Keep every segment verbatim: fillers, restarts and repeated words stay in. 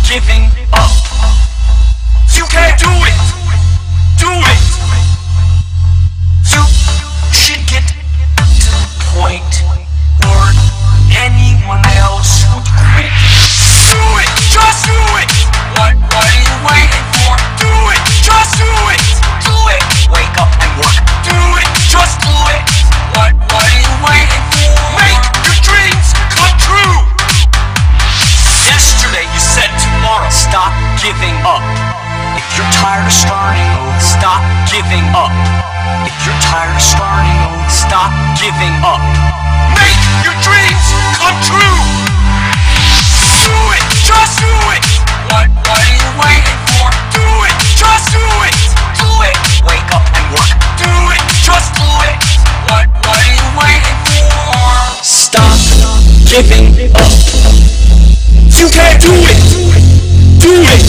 giving up. You can't do it. Do it. You should get to the point where anyone else would quit. Do it. Just do it. What, what are you waiting for? Do it. Just do it. Do it. Wake up and work. Do it. Just do it. What, what are you waiting for? Make your dreams come true. Yesterday you said tomorrow. Stop giving up. If you're tired of starting over, stop giving up. If you're tired of starting over, stop giving up. Make your dreams come true. Do it. Just do it. What, what are you waiting for? Do it. Just do it. Do it. Wake up and work. Do it. Just do it. What, what are you waiting for? Stop giving up. You can't do it. Do it.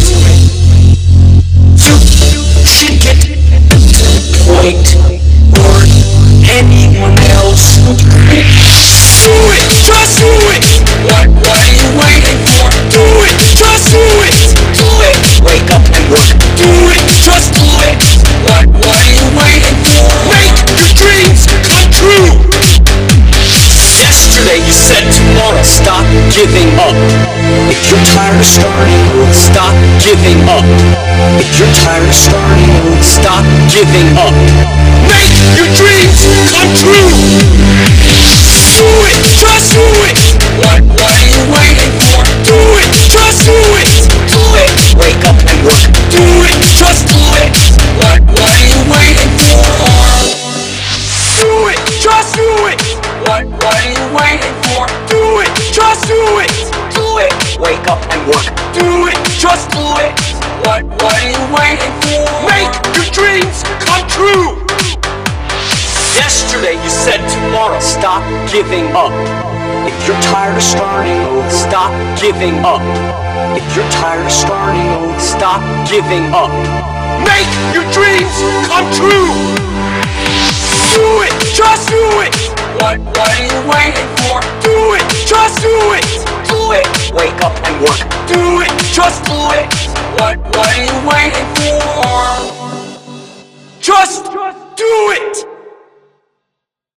You should get to the point where anyone else would quit. Do it. Just do it. What, what are you waiting for? Do it. Just do it. Do it. Wake up and work. Do it. Just do it. What, what are you waiting for? Make your dreams come true. Yesterday you said tomorrow. Stop giving up. If you're tired of starting over, stop giving up. If you're tired of starting over, stop giving up. Make your dreams come true. Do it. Just do it. What, what are you waiting for? Do it. Just do it. Do it. Wake up and work. Do it. Just do it. What, what are you waiting for? Do it. Just do it. What, what are you waiting for? Do it. Just do it. Do it. Wake up and work. Do it. Just do it. What, what are you waiting for? Make your dreams come true. Yesterday you said tomorrow. Stop giving up. If you're tired of starting over, stop giving up. If you're tired of starting over, stop giving up. Make your dreams come true. Do it. Just do it. What, what are you waiting for? Do it. Just do it. Do it. Wake up and work. Do it. Just do it. What, what are you waiting for? Just do it.